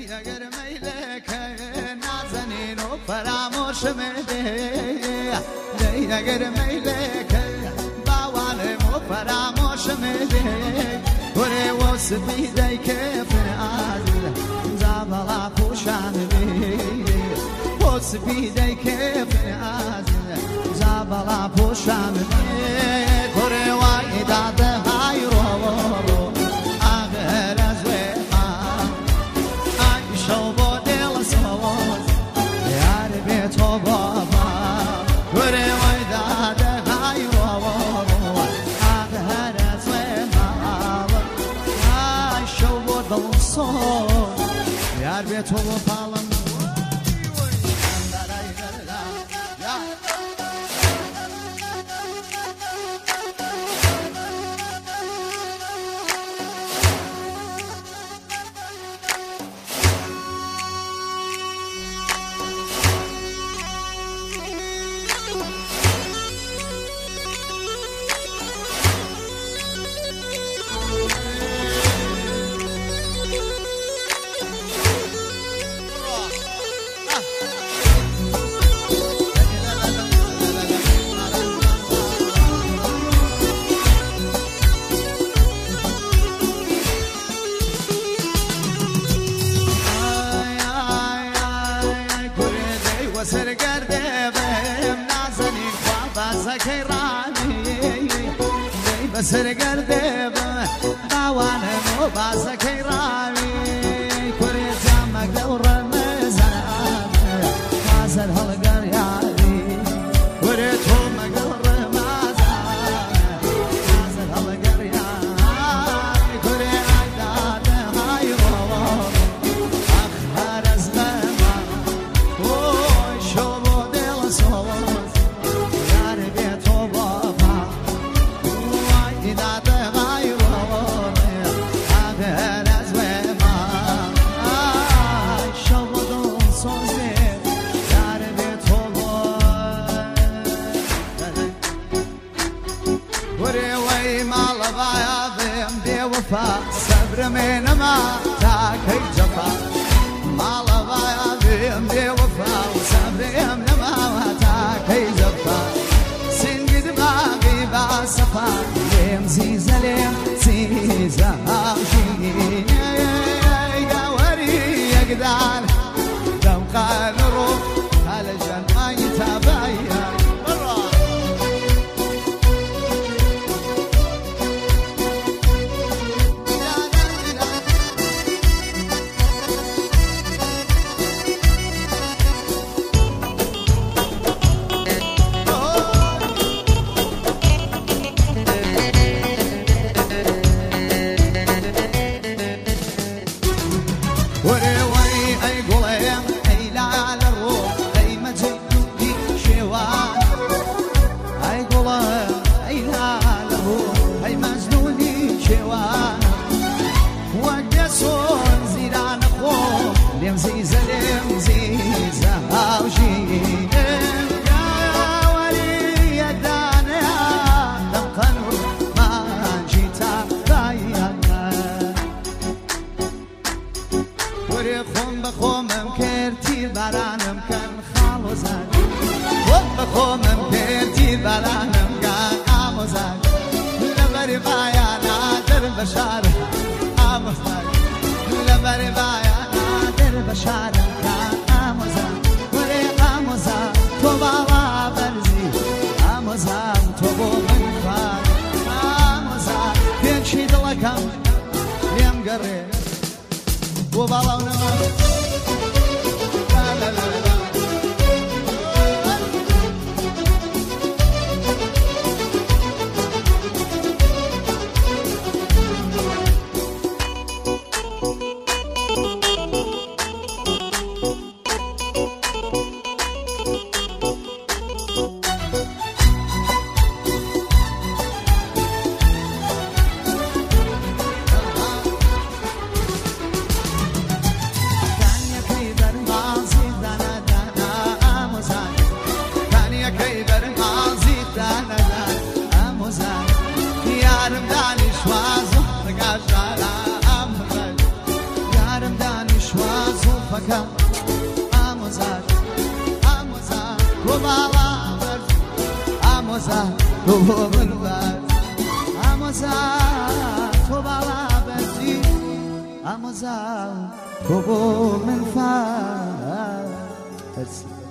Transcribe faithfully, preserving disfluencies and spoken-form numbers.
اگر میلک نازنین و فراموش میده دی اگر میلک باوانم و فراموش میده وره و سپیده که فرازده زابلا خوشم بیده و سپیده که فرازده زابلا خوشم بیده وره وای داده های رو رو آخر از یار به تو و پالم سرگرده بهم نازنین خواه بازکی رانی بسرگرده بهم باوانم و بازکی رانی کری جمع دور مزنم مازر هلگر یاری کری تو مگر مازر مازر هلگر یاری کری عداد های روان اخبار از صبر من ما تاكي جفا ما لبايا بهم بوفا وصبر من ما تاكي جفا سنجد باقي باصفا ليم زيزة ليم زيزة عاشقين يا وري يقدر دم قال روح على جن ما يتابعي amozar amozar kovalar amozar kovalar amozar kovalar amozar kovalar